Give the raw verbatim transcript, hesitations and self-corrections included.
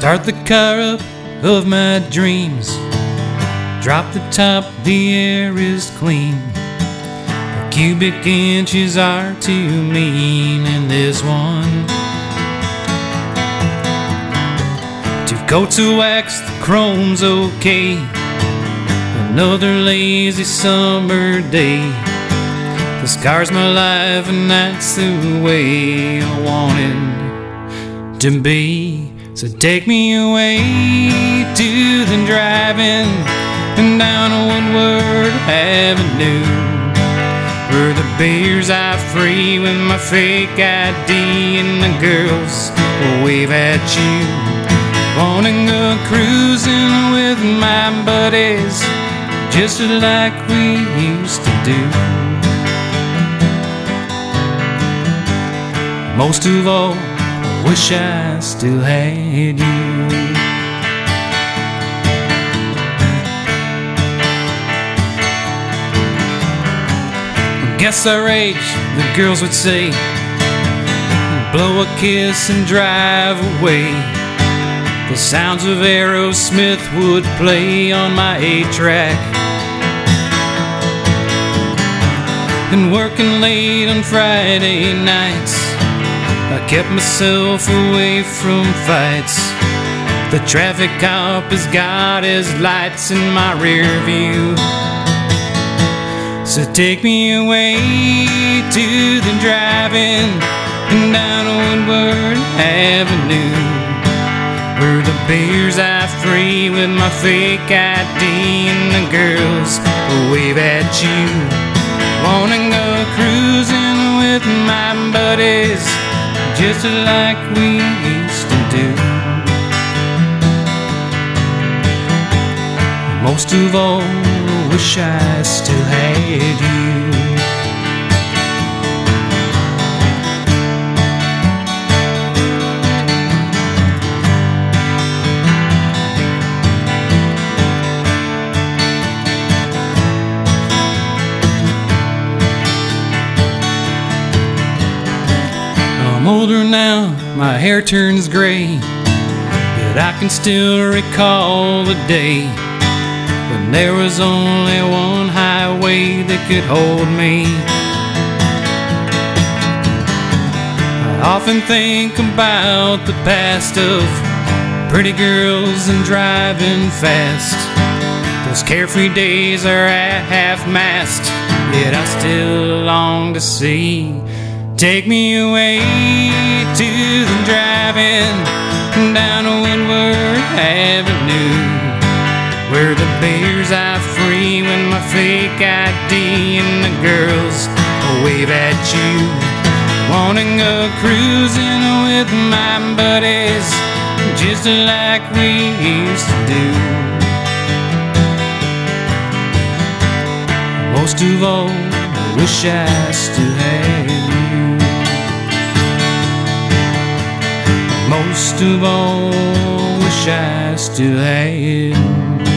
Start the car up of my dreams. Drop the top, the air is clean. The cubic inches are too mean in this one. Two coats of wax, the chrome's okay. Another lazy summer day. The scar's my life and that's the way I want it to be. So take me away to the drive-in and down Woodward Avenue, where the beers are free with my fake I D and the girls will wave at you. Wanna go cruising with my buddies, just like we used to do. Most of all, I wish I still had you. Guess our age, the girls would say, blow a kiss and drive away. The sounds of Aerosmith would play on my eight-track. And working late on Friday nights, I kept myself away from fights. The traffic cop has got his lights in my rear view. So take me away to the drive-in and down Woodward Avenue, where the beers are free with my fake I D and the girls will wave at you. Wanna go cruising with my buddies, just like we used to do. Most of all, I wish I still had you. I'm older now, my hair turns gray, but I can still recall the day when there was only one highway that could hold me. I often think about the past of pretty girls and driving fast. Those carefree days are at half-mast, yet I still long to see. Take me away to the drive-in down Woodward Avenue, where the beers are free with my fake I D and the girls will wave at you. Wanna go cruising with my buddies, just like we used to do. Most of all, I wish I still had you. Most of all, wish I still had you.